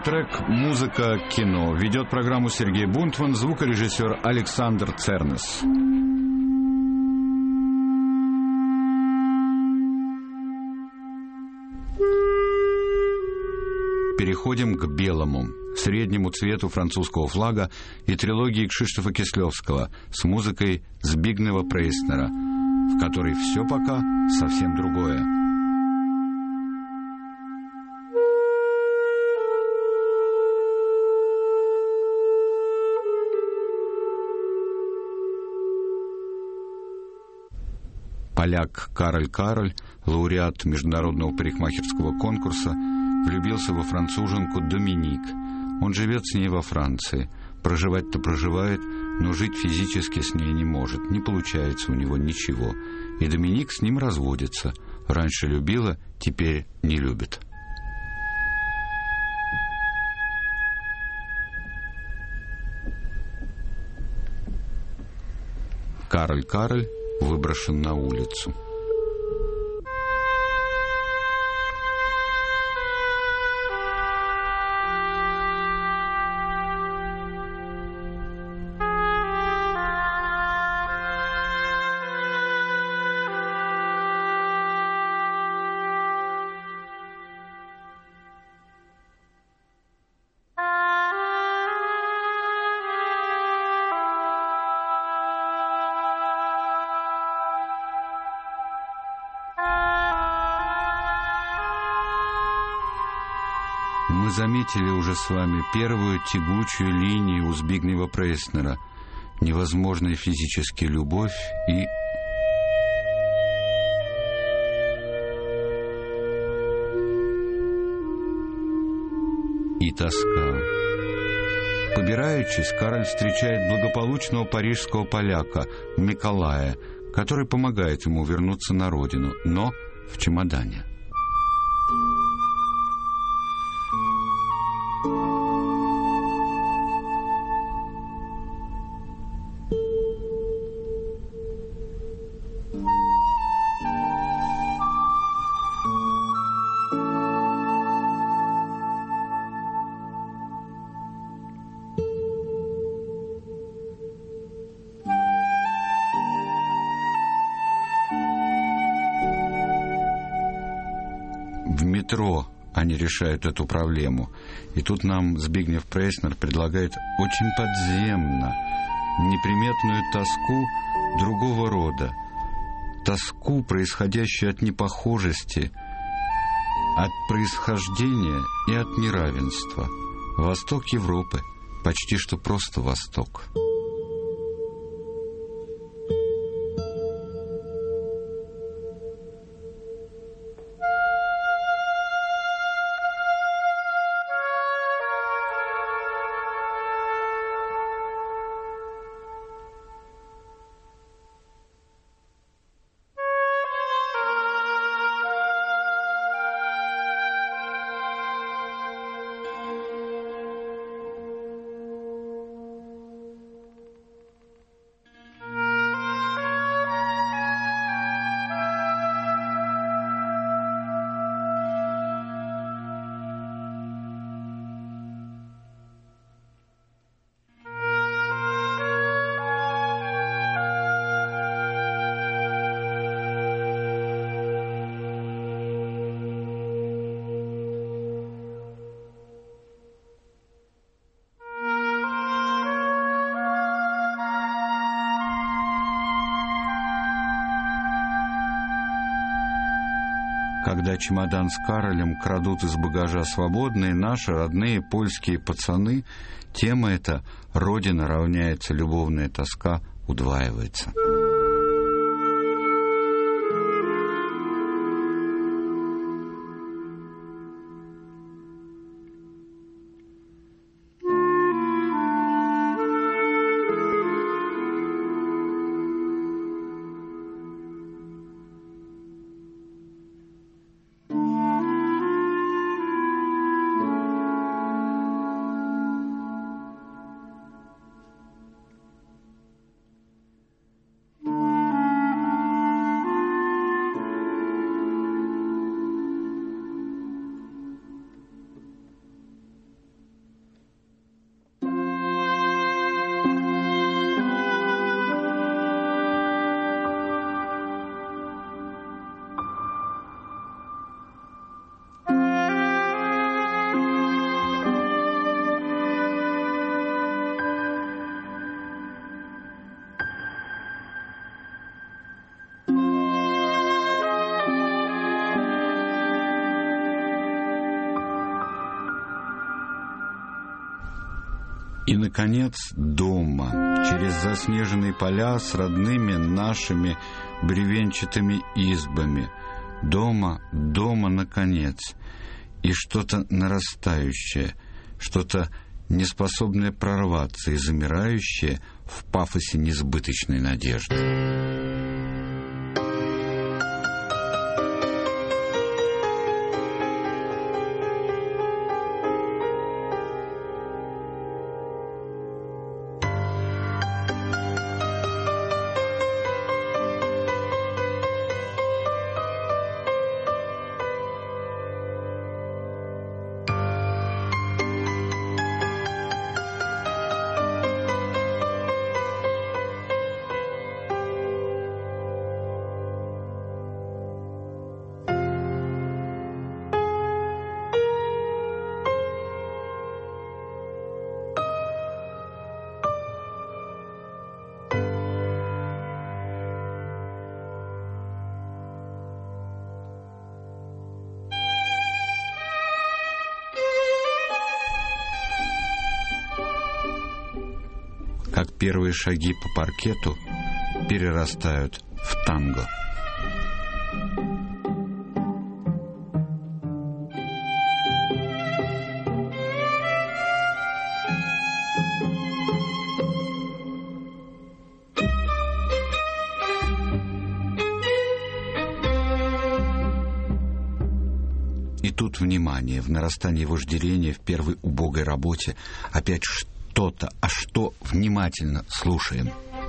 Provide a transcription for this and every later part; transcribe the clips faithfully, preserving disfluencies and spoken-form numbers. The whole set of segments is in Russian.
саундтрек «Музыка. Кино». Ведет программу Сергей Бунтман, звукорежиссер Александр Цернес. Переходим к белому, среднему цвету французского флага и трилогии Кшиштофа Кислевского с музыкой Збигнева Прейснера, в которой все пока совсем другое. Поляк Кароль Кароль, лауреат международного парикмахерского конкурса, влюбился во француженку Доминик. Он живет с ней во Франции. Проживать-то проживает, но жить физически с ней не может. Не получается у него ничего. И Доминик с ним разводится. Раньше любила, теперь не любит. Кароль Кароль выброшен на улицу. Мы заметили уже с вами первую тягучую линию у Збигнева Прейснера. Невозможная физически любовь и... и тоска. Побираючись, Кароль встречает благополучного парижского поляка Миколая, который помогает ему вернуться на родину, но в чемодане. В метро они решают эту проблему. И тут нам Збигнев Прейснер предлагает очень подземно неприметную тоску другого рода. Тоску, происходящую от непохожести, от происхождения и от неравенства. Восток Европы, почти что просто Восток. Когда чемодан с Каролем крадут из багажа свободные наши родные польские пацаны, тема эта «Родина равняется любовная тоска» удваивается. И, наконец, дома, через заснеженные поля с родными нашими бревенчатыми избами. Дома, дома, наконец. И что-то нарастающее, что-то неспособное прорваться и замирающее в пафосе несбыточной надежды. Как первые шаги по паркету перерастают в танго. И тут внимание, в нарастании вожделения, в первой убогой работе опять что что-то, а что внимательно слушаем.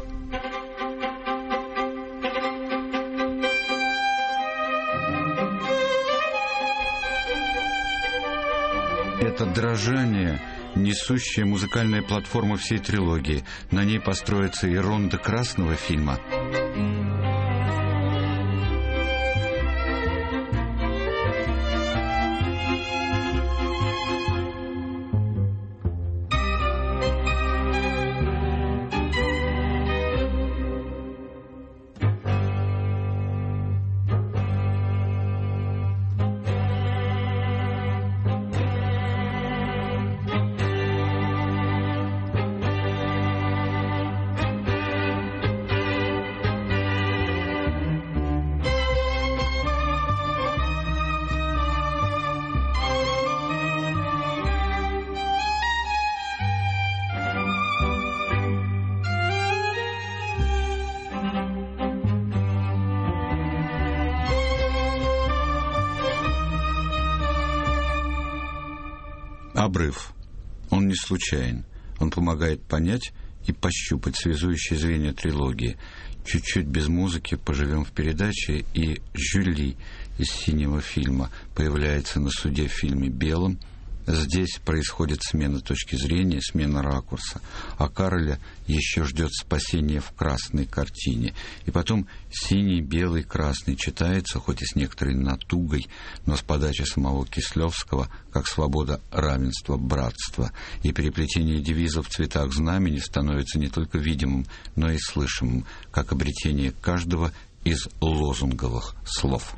Это дрожание, несущая музыкальная платформа всей трилогии. На ней построится и ронда красного фильма. Обрыв. Он не случайен. Он помогает понять и пощупать связующие звенья трилогии. Чуть-чуть без музыки поживем в передаче, и Жюли из «Синего фильма» появляется на суде в фильме «Белом». Здесь происходит смена точки зрения, смена ракурса, а Кароля еще ждет спасение в красной картине. И потом синий, белый, красный читается, хоть и с некоторой натугой, но с подачи самого Кислевского, как свобода, равенство, братство. И переплетение девизов в цветах знамени становится не только видимым, но и слышимым, как обретение каждого из лозунговых слов.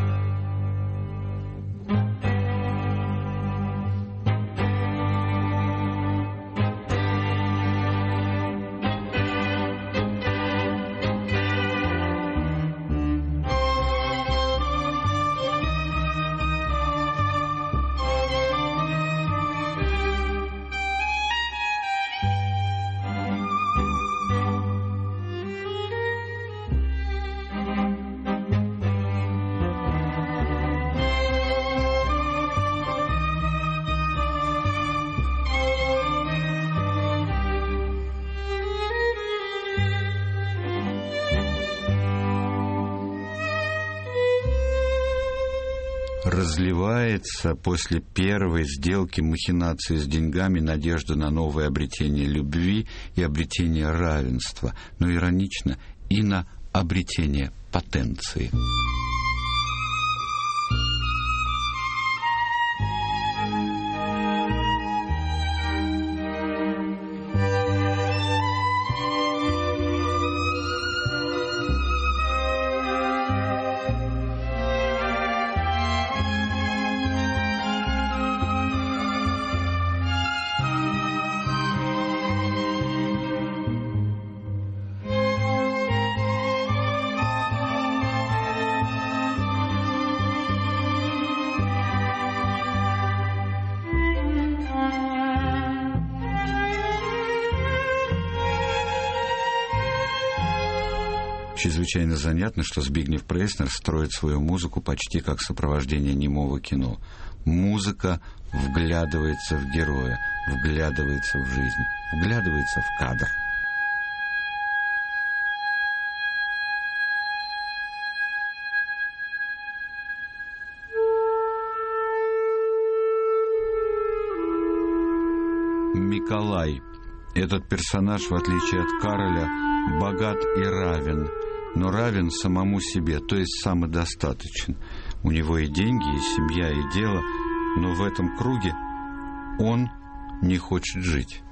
Разливается после первой сделки махинации с деньгами надежда на новое обретение любви и обретение равенства, но иронично и на обретение потенции. Чрезвычайно занятно, что Збигнев Прейснер строит свою музыку почти как сопровождение немого кино. Музыка вглядывается в героя, вглядывается в жизнь, вглядывается в кадр. Миколай. Этот персонаж, в отличие от Кароля, богат и равен, но равен самому себе, то есть самодостаточен. У него и деньги, и семья, и дело, но в этом круге он не хочет жить.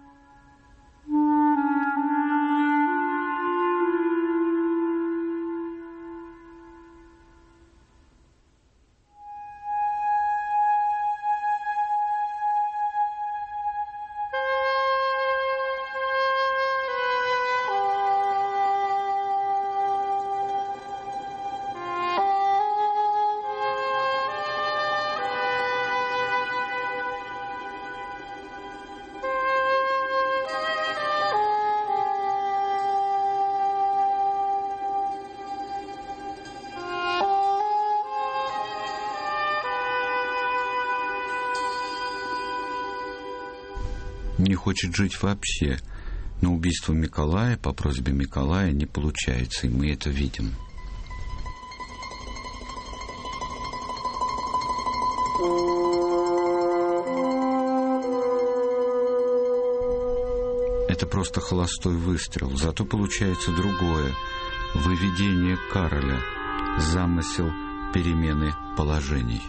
Не хочет жить вообще. Но убийство Миколая по просьбе Миколая не получается, и мы это видим. Это просто холостой выстрел, зато получается другое. Выведение Кароля, замысел перемены положений.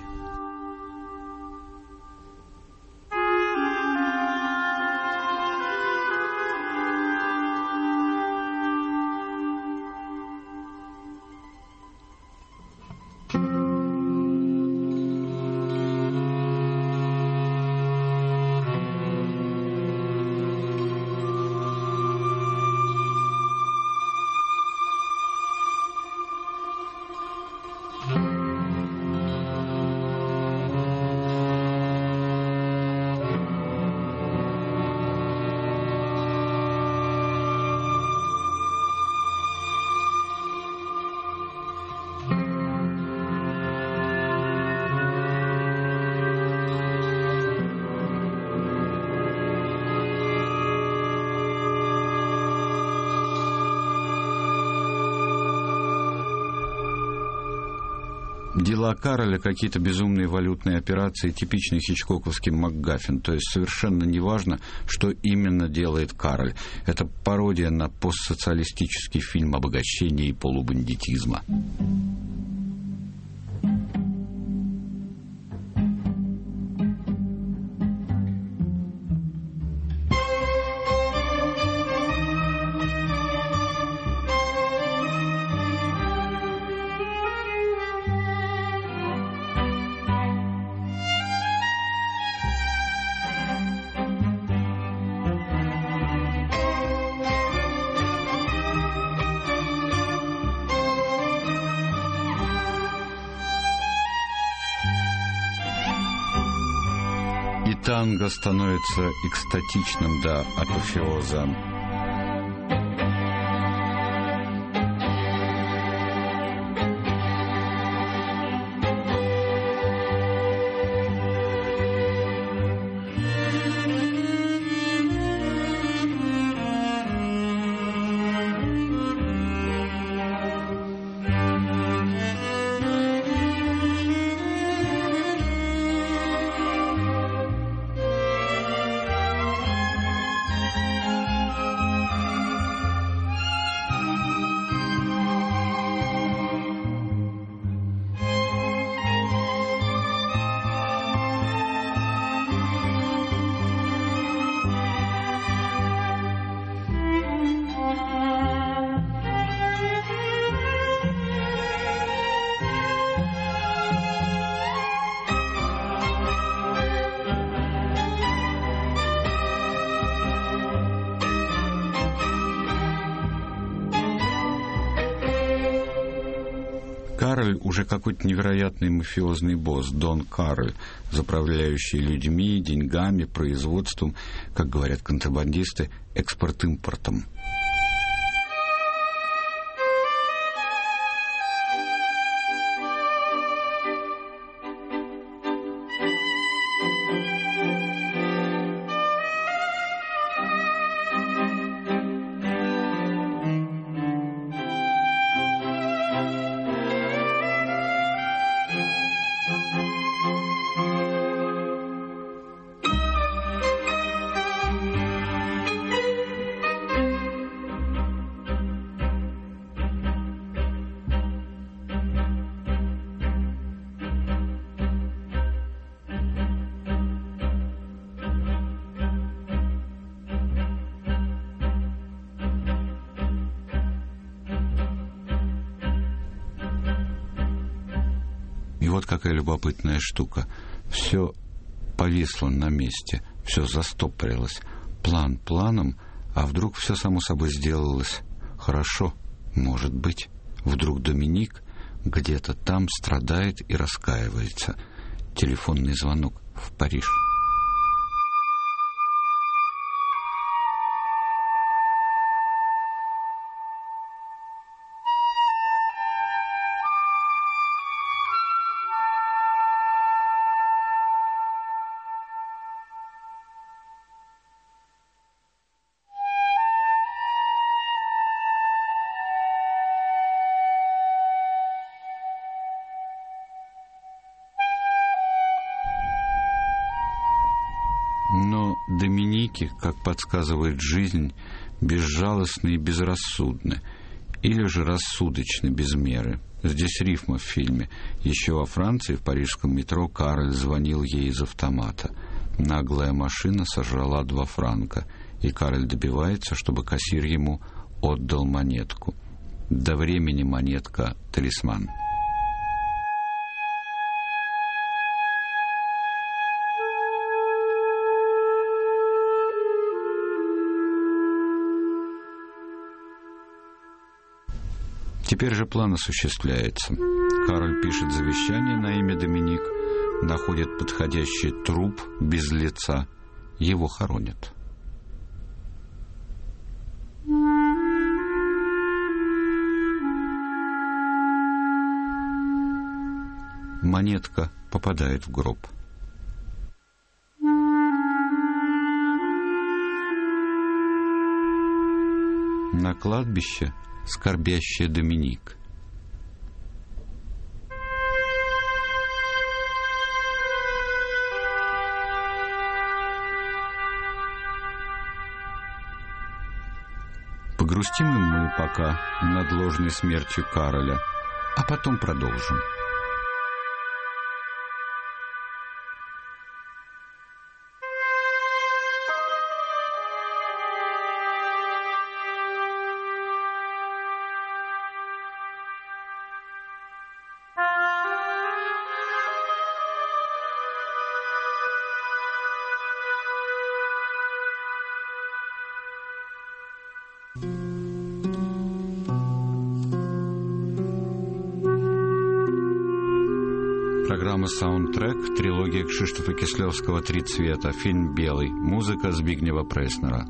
Дела Кароля, какие-то безумные валютные операции, типичный хичкоковский МакГаффин. То есть совершенно неважно, что именно делает Кароль. Это пародия на постсоциалистический фильм обогащения и полубандитизма. Танго становится экстатичным до апофеоза. Кароль уже какой-то невероятный мафиозный босс, Дон Кароль, заправляющий людьми, деньгами, производством, как говорят контрабандисты, экспорт-импортом. вот какая любопытная штука. Все повисло на месте, все застопорилось. План планом, а вдруг все само собой сделалось хорошо. Может быть, вдруг Доминик где-то там страдает и раскаивается. Телефонный звонок в Париж. Но Доминики, как подсказывает жизнь, безжалостны и безрассудны, или же рассудочны без меры. Здесь рифма в фильме. Еще во Франции, в парижском метро, Карль звонил ей из автомата. Наглая машина сожрала два франка, и Карль добивается, чтобы кассир ему отдал монетку. До времени монетка — талисман. Теперь же план осуществляется. Карль пишет завещание на имя Доминик, находит подходящий труп без лица, его хоронят. Монетка попадает в гроб. На кладбище скорбящая Доминик. Погрустим и мы пока над ложной смертью Кароля, а потом продолжим. Программа «Саундтрек», трилогия Кшиштофа Кислевского «Три цвета», фильм «Белый», музыка Збигнева Преснера.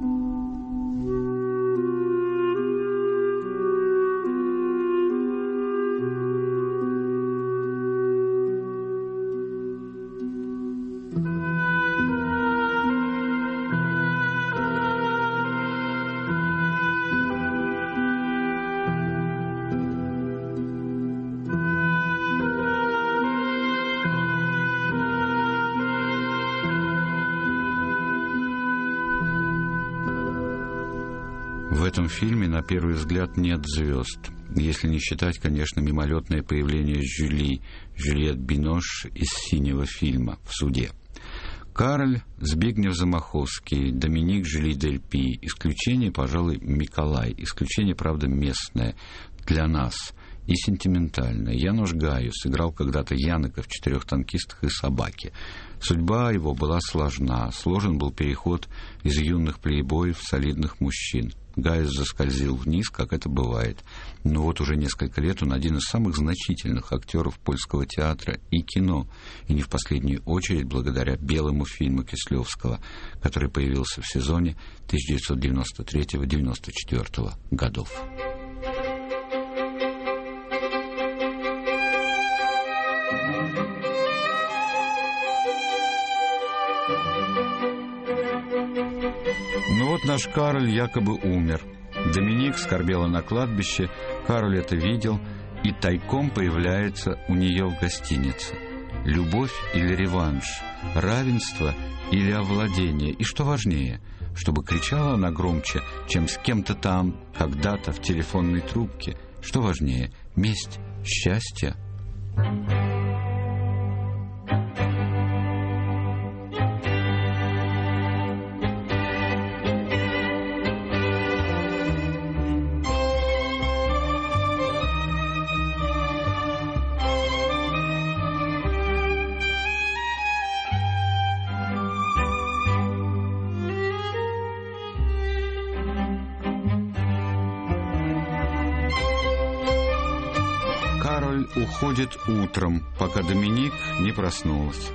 В этом фильме, на первый взгляд, нет звезд, если не считать, конечно, мимолетное появление Жюли, Жюльет Бинош из «Синего фильма» в суде. Карль, Збигнев Замаховский, Доминик Жюли Дельпи. Исключение, пожалуй, Миколай. Исключение, правда, местное для нас и сентиментальное. Януш Гаю сыграл когда-то Янока в «Четырех танкистах и собаке». Судьба его была сложна. Сложен был переход из юных плейбоев в солидных мужчин. Гайус заскользил вниз, как это бывает. Но вот уже несколько лет он один из самых значительных актеров польского театра и кино. И не в последнюю очередь благодаря белому фильму Кислевского, который появился в сезоне тысяча девятьсот девяносто третьего — девяносто четвёртого годов. Ну вот наш Карль якобы умер. Доминик скорбела на кладбище, Карль это видел и тайком появляется у нее в гостинице. Любовь или реванш, равенство или овладение, и что важнее, чтобы кричала она громче, чем с кем-то там, когда-то в телефонной трубке. Что важнее, месть, счастье? Кароль уходит утром, пока Доминик не проснулась.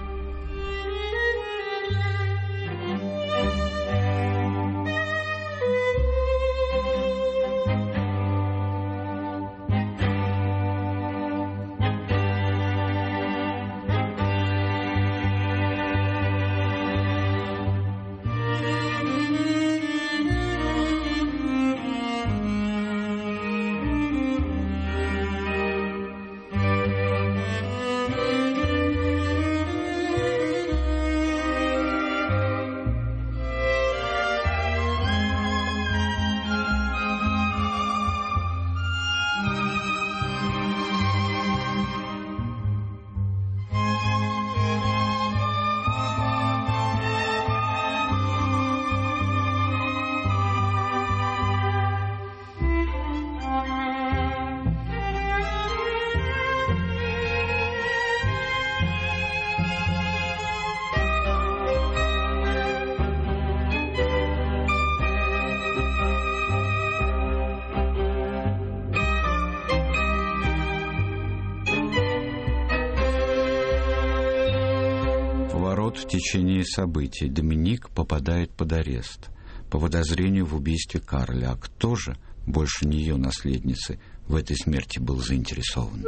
В течение событий Доминик попадает под арест по подозрению в убийстве Кароля. А кто же, больше не ее наследницы, в этой смерти был заинтересован?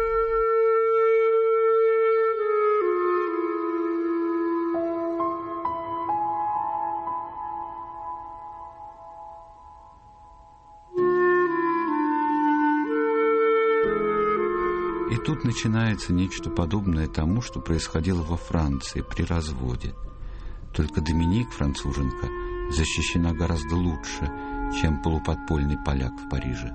И тут начинается нечто подобное тому, что происходило во Франции при разводе. Только Доминик, француженка, защищена гораздо лучше, чем полуподпольный поляк в Париже.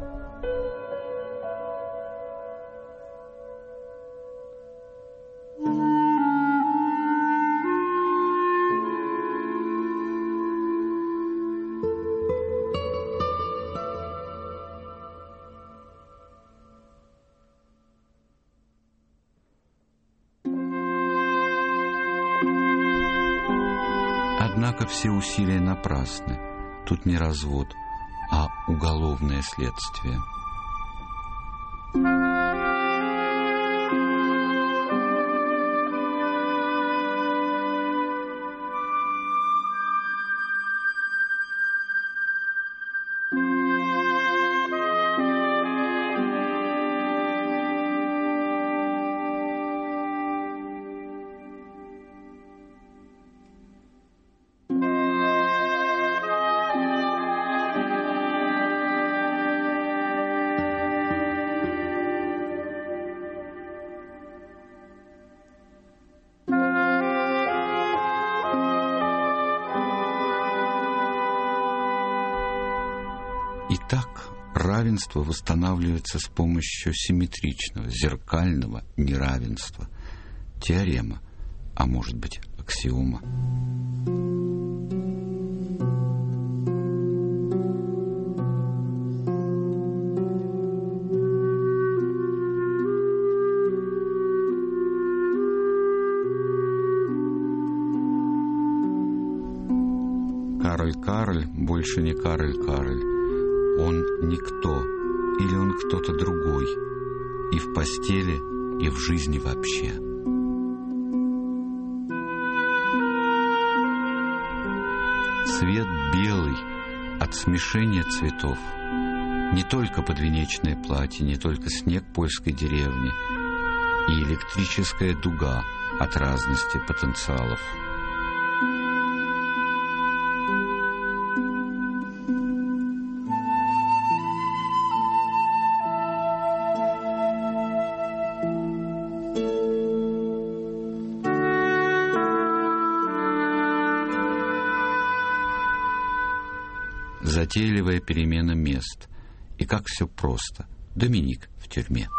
Однако все усилия напрасны. Тут не развод, а уголовное следствие. Итак, равенство восстанавливается с помощью симметричного, зеркального неравенства. Теорема, а может быть, аксиома. Кароль-Кароль больше не Кароль-Кароль. Он никто, или он кто-то другой, и в постели, и в жизни вообще. Цвет белый от смешения цветов. Не только подвенечное платье, не только снег польской деревни, и электрическая дуга от разности потенциалов. Затейливая перемена мест. И как все просто. Доминик в тюрьме.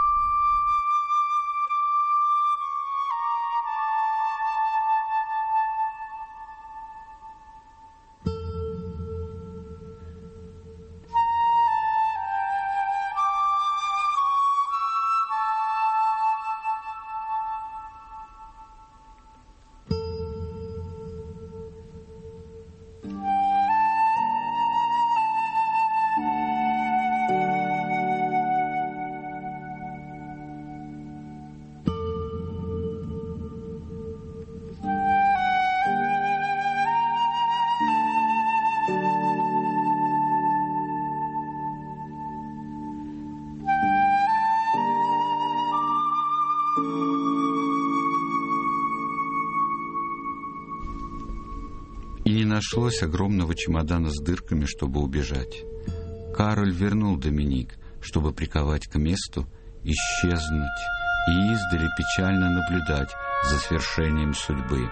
нашлось огромного чемодана с дырками, чтобы убежать. Кароль вернул Доминик, чтобы приковать к месту, исчезнуть и издали печально наблюдать за свершением судьбы.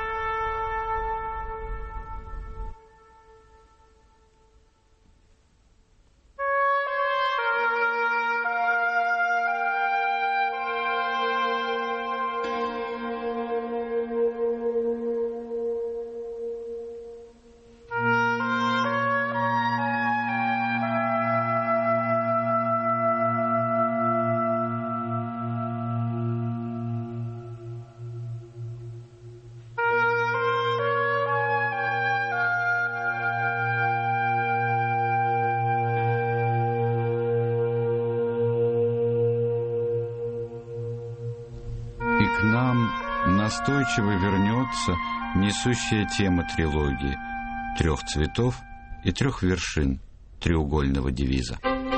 К нам настойчиво вернется несущая тема трилогии трех цветов и трех вершин треугольного девиза.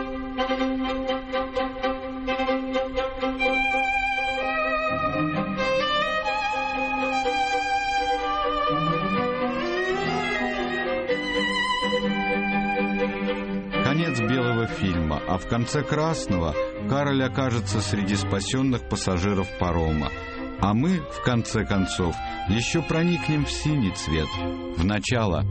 Конец белого фильма, а в конце красного Кароль окажется среди спасенных пассажиров парома. А мы, в конце концов, еще проникнем в синий цвет, в начало.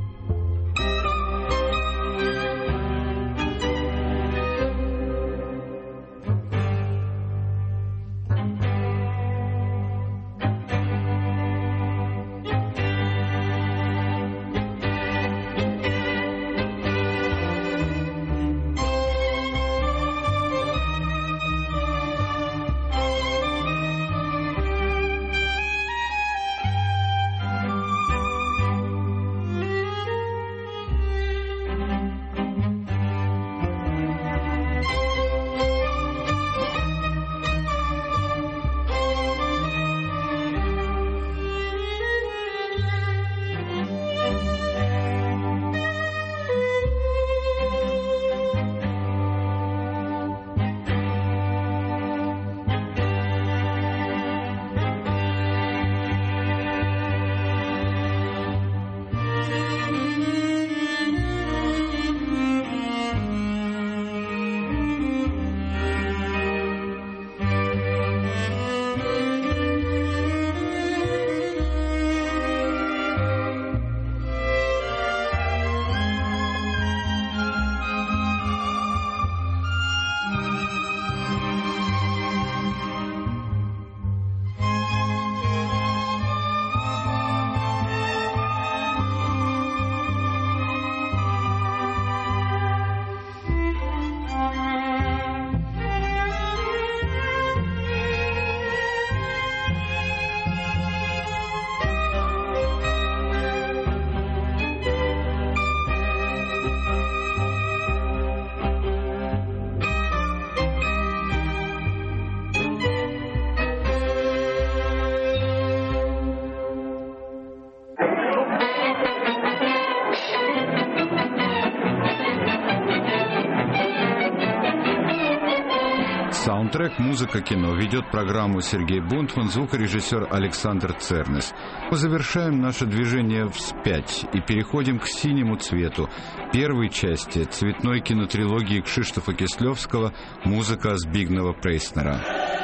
Саундтрек «Музыка кино» ведет программу Сергей Бунтман, звукорежиссер Александр Цернес. Мы завершаем наше движение вспять и переходим к синему цвету, первой части цветной кинотрилогии Кшиштофа Кислевского «Музыка Збигнева Прейснера».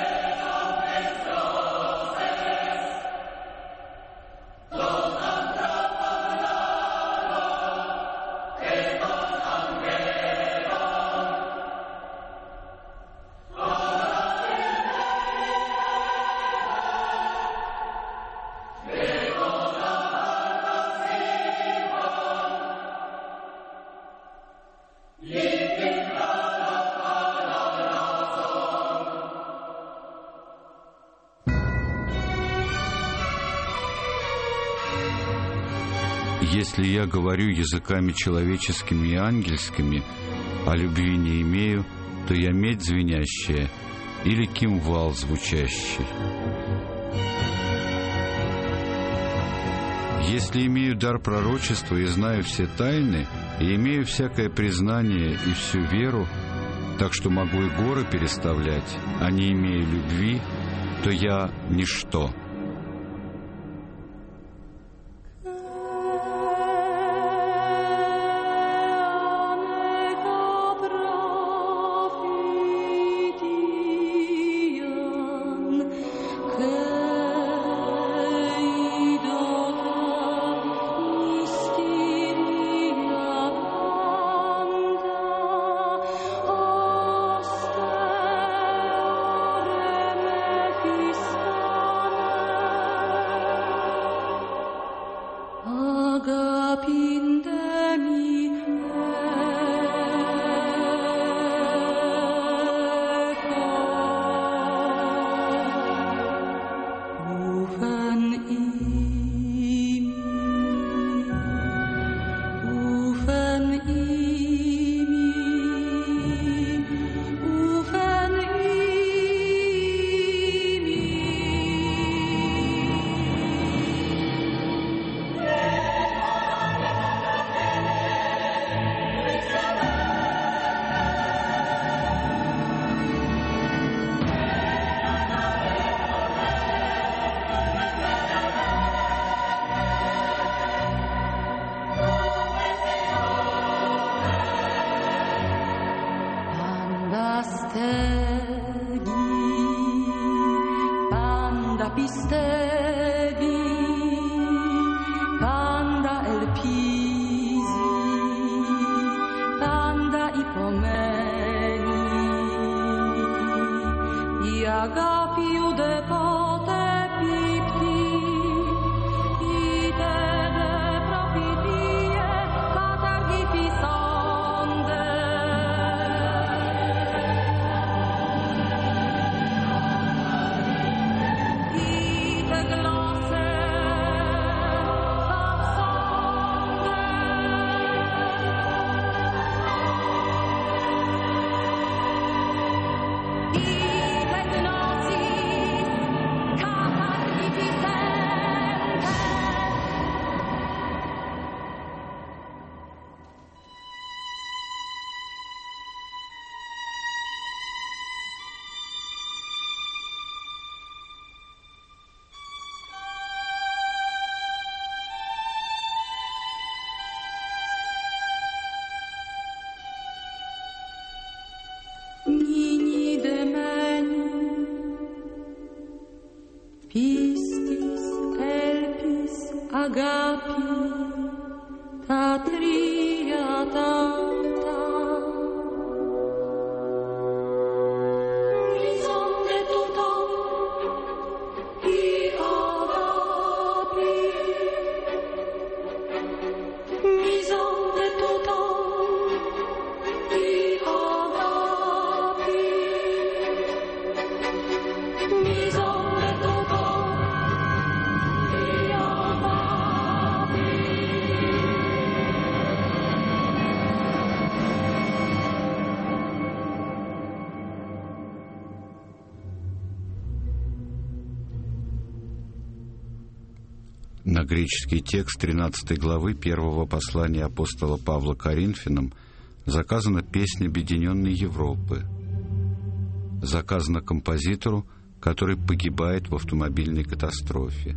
Если я говорю языками человеческими и ангельскими, а любви не имею, то я медь звенящая или кимвал звучащий. Если имею дар пророчества и знаю все тайны, и имею всякое признание и всю веру, так что могу и горы переставлять, а не имея любви, то я ничто. pistevi, panda el pisi, panda i pomeni, i agapiu de pote pipti, i tede propitie, katargiti sonde. Nini de meni, pistis, elpis, agapi, ta tria tanta. Mison de tutam, i agapi, mison de tutam, i agapi. На греческий текст тринадцатой главы первого послания апостола Павла Коринфянам заказана песня Объединенной Европы. Заказана композитору, который погибает в автомобильной катастрофе.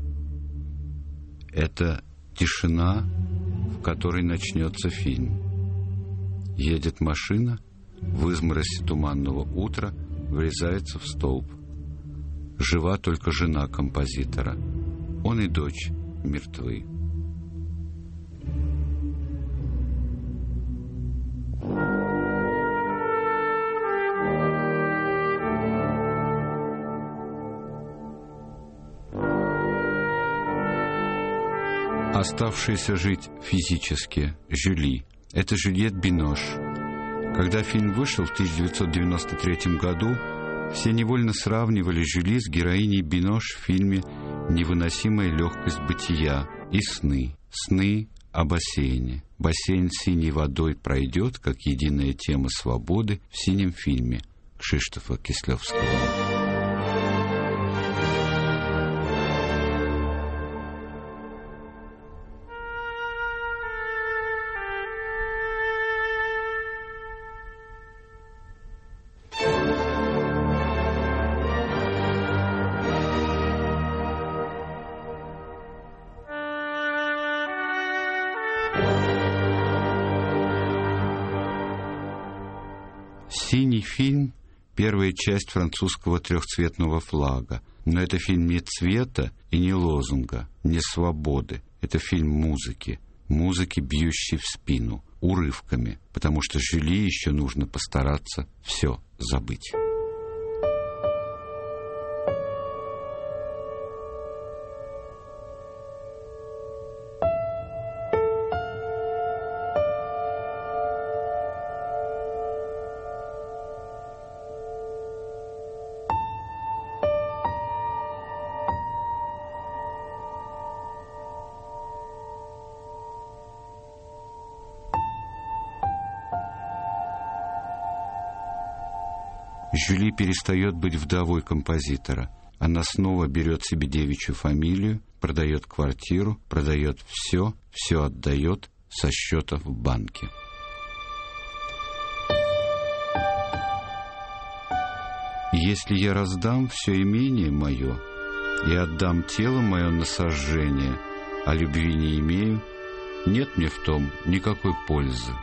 Это тишина, в которой начнется фильм. Едет машина, в измороси туманного утра врезается в столб. Жива только жена композитора. Он и дочь мертвы. Оставшаяся жить физически Жюли – это Жюльет Бинош. Когда фильм вышел в тысяча девятьсот девяносто третьем году, все невольно сравнивали Жюли с героиней Бинош в фильме «Невыносимая легкость бытия» и «Сны». Сны о бассейне. Бассейн синей водой пройдет, как единая тема свободы в синем фильме Кшиштофа Кислевского. «Синий фильм» — первая часть французского трехцветного флага. Но это фильм не цвета и не лозунга, не свободы. Это фильм музыки. Музыки, бьющей в спину, урывками. Потому что Жюли еще нужно постараться все забыть. Жюли перестает быть вдовой композитора. Она снова берет себе девичью фамилию, продает квартиру, продает все, все отдает со счета в банке. «Если я раздам все имение мое и отдам тело мое на сожжение, а любви не имею, нет мне в том никакой пользы».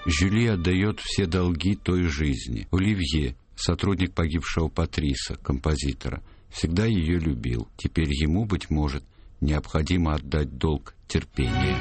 Жюли отдает все долги той жизни. Оливье, сотрудник погибшего Патриса, композитора, всегда ее любил. Теперь ему, быть может, необходимо отдать долг терпения.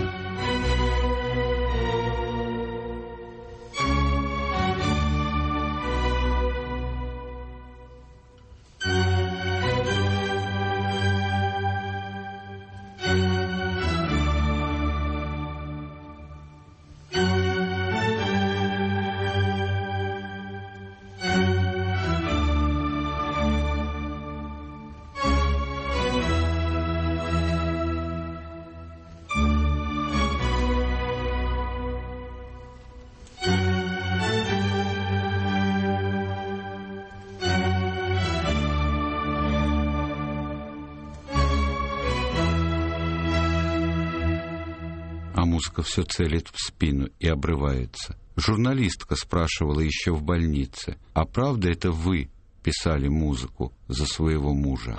А музыка все целит в спину и обрывается. Журналистка спрашивала еще в больнице: «А правда это вы писали музыку за своего мужа?»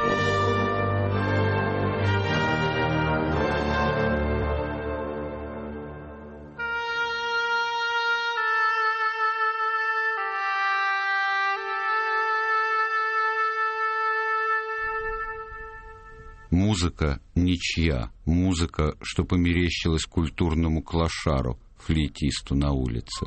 Музыка ничья, музыка, что померещилась культурному клошару, флейтисту на улице.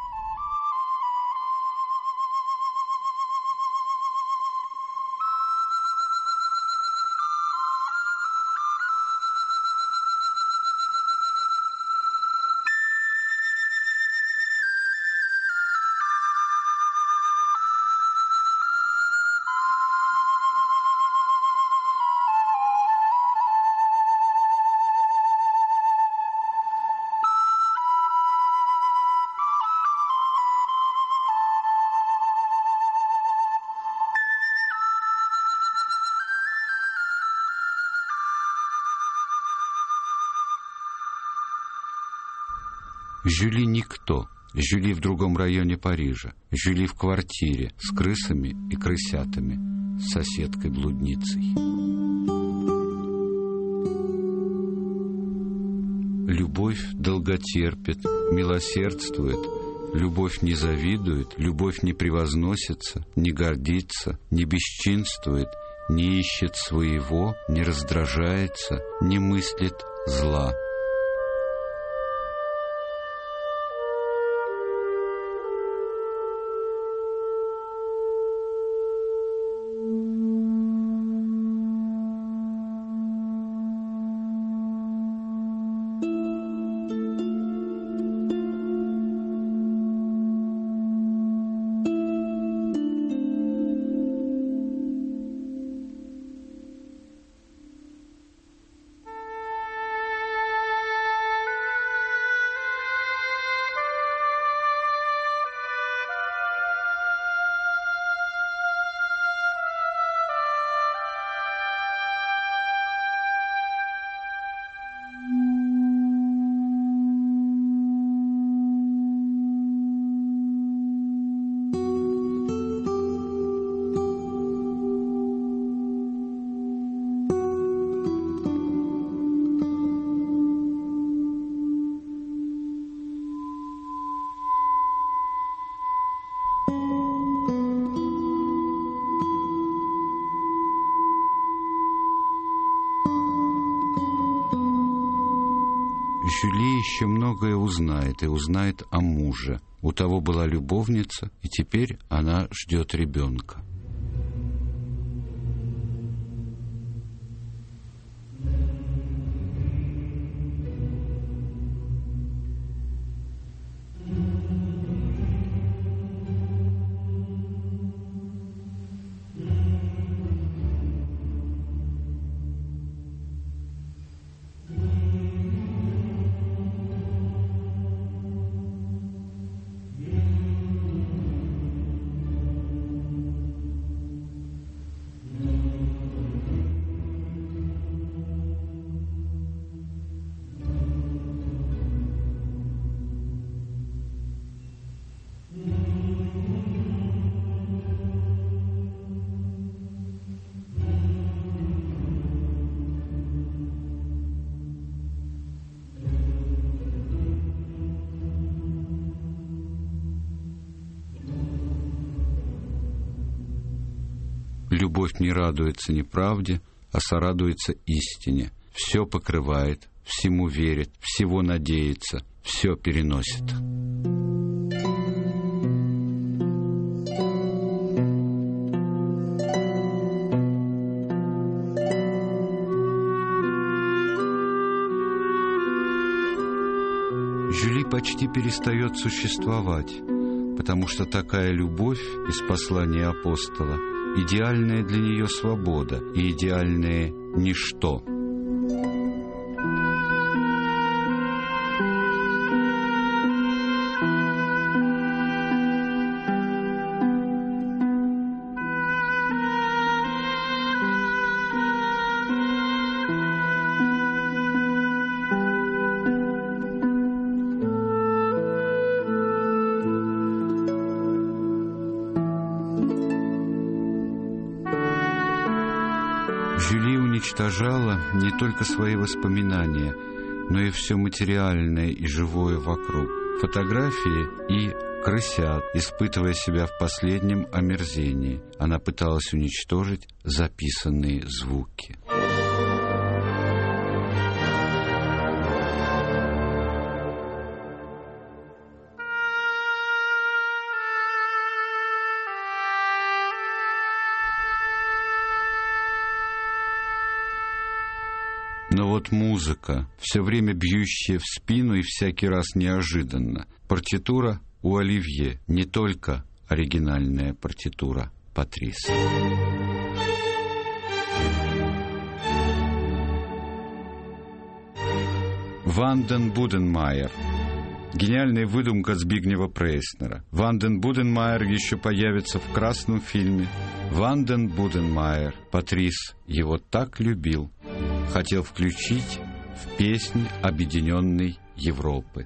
Жюли никто. Жюли в другом районе Парижа. Жюли в квартире с крысами и крысятами, с соседкой-блудницей. Любовь долготерпит, милосердствует. Любовь не завидует, любовь не превозносится, не гордится, не бесчинствует, не ищет своего, не раздражается, не мыслит зла. Жюли еще многое узнает, и узнает о муже. У того была любовница, и теперь она ждет ребенка. Любовь не радуется неправде, а сорадуется истине. Все покрывает, всему верит, всего надеется, все переносит. Жюли почти перестает существовать, потому что такая любовь из послания апостола — идеальная для нее свобода и идеальное ничто. Жюли уничтожала не только свои воспоминания, но и все материальное и живое вокруг. Фотографии и крысят, испытывая себя в последнем омерзении. Она пыталась уничтожить записанные звуки. Но вот музыка, все время бьющая в спину и всякий раз неожиданно. Партитура у Оливье, не только оригинальная партитура Патриса. Ванден Буденмайер. Гениальная выдумка Збигнева Прейснера. Ванден Буденмайер еще появится в красном фильме. Ванден Буденмайер. Патрис его так любил. Хотел включить в песнь объединенной Европы.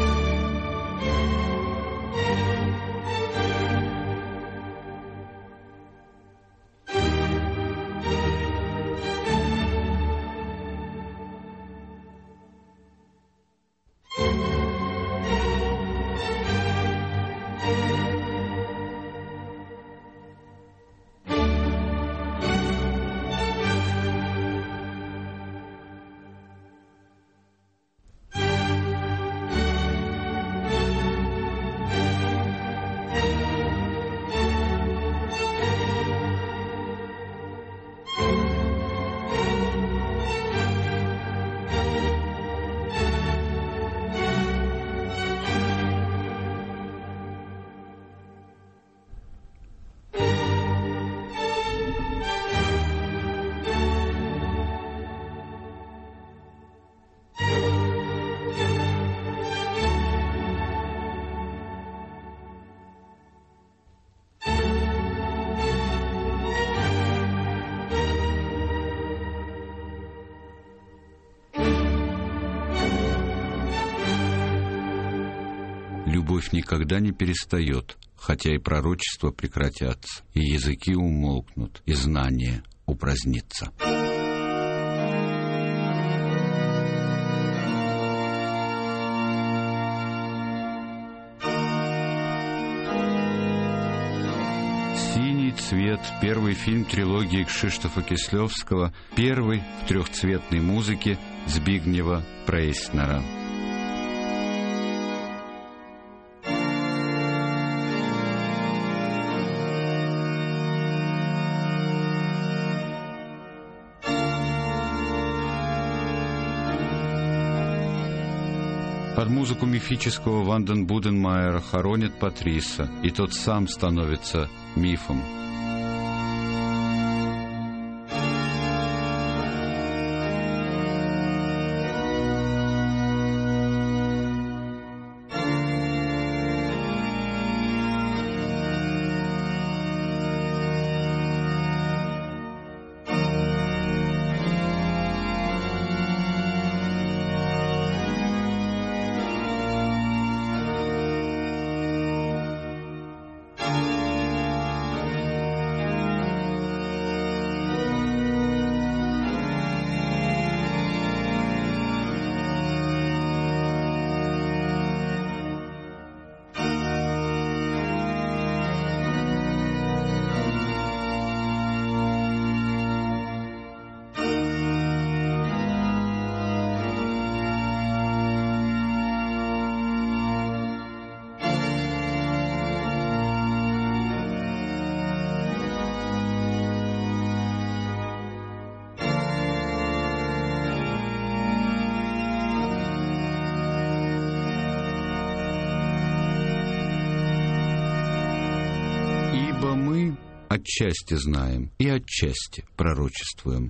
Любовь никогда не перестает, хотя и пророчества прекратятся, и языки умолкнут, и знание упразднится. «Синий цвет» — первый фильм трилогии Кшиштофа Кислевского, первый в трехцветной музыке Збигнева Прейснера. Под музыку мифического Ванден Буденмайера хоронят Патриса, и тот сам становится мифом. а мы отчасти знаем и отчасти пророчествуем.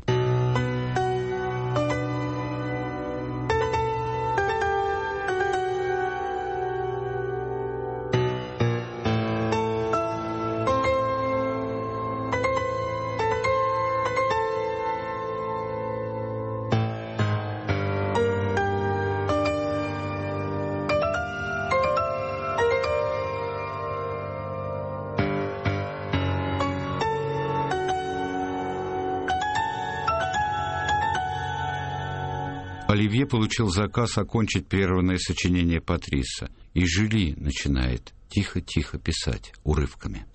Оливье получил заказ окончить прерванное сочинение Патриса, и Жюли начинает тихо-тихо писать урывками.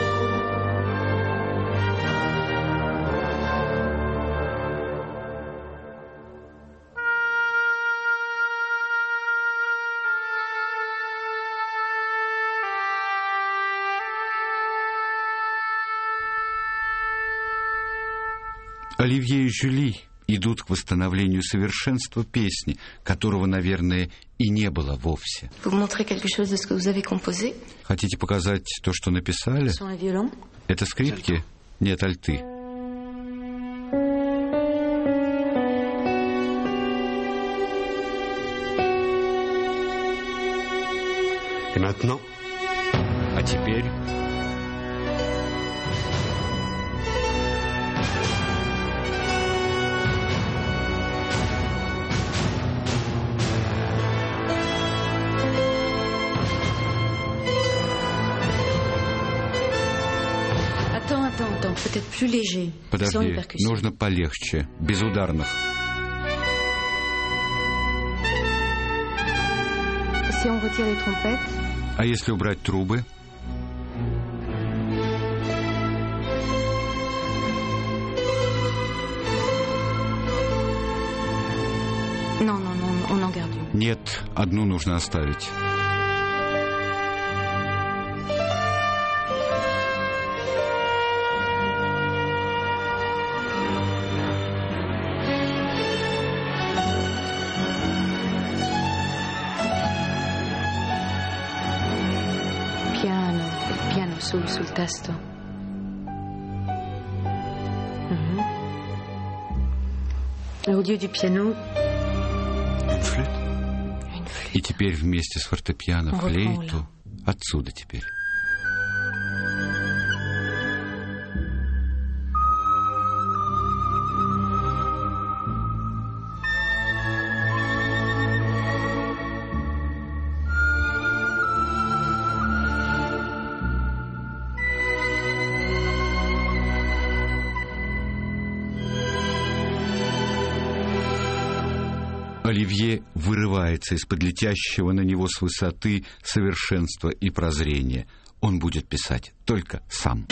Оливье и Жюли идут к восстановлению совершенства песни, которого, наверное, и не было вовсе. Хотите показать то, что написали? Это скрипки? Нет, альты. А теперь... Подожди, нужно полегче, без ударных. А если убрать трубы? Нет, одну нужно оставить. Sul testo. Mm-hmm. Au lieu du piano, une flûte. И теперь вместе с фортепиано флейту. Отсюда теперь. Оливье вырывается из-под летящего на него с высоты совершенства и прозрения. Он будет писать только сам.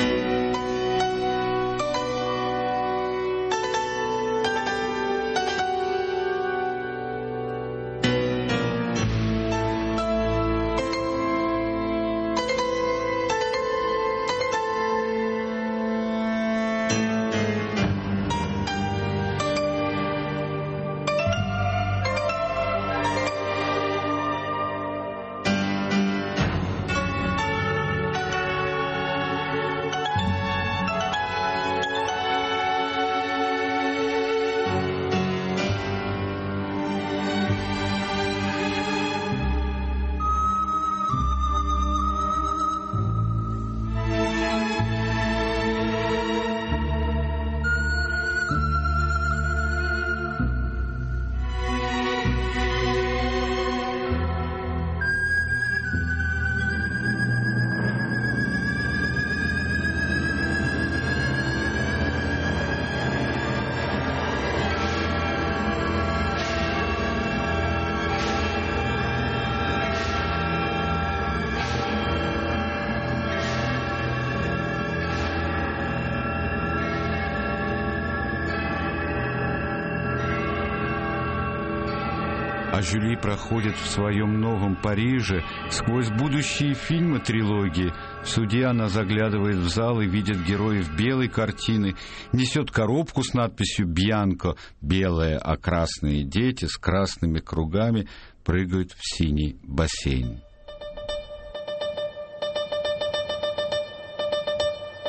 А Жюли проходит в своем новом Париже сквозь будущие фильмы трилогии. В суде она заглядывает в зал и видит героев белой картины, несет коробку с надписью «Бьянко», белая, а красные дети с красными кругами прыгают в синий бассейн.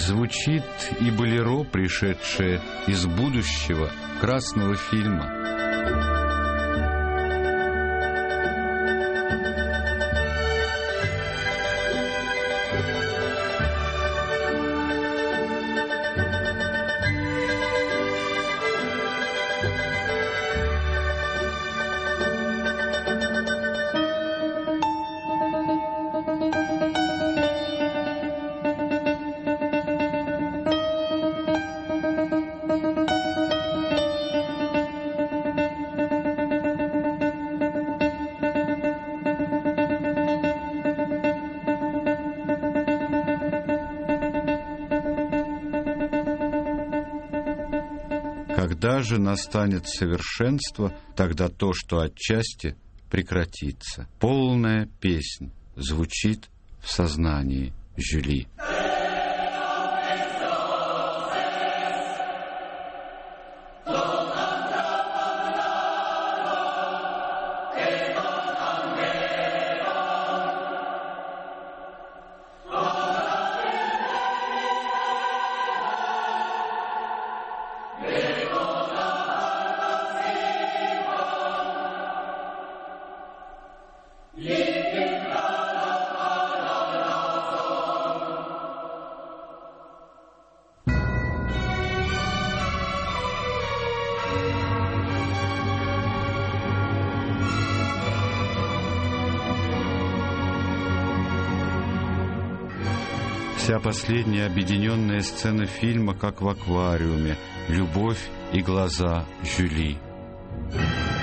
Звучит и болеро, пришедшее из будущего красного фильма. Когда же настанет совершенство, тогда то, что отчасти прекратится. Полная песнь звучит в сознании Жюли. Вся последняя объединенная сцена фильма, как в аквариуме, любовь и глаза Жюли.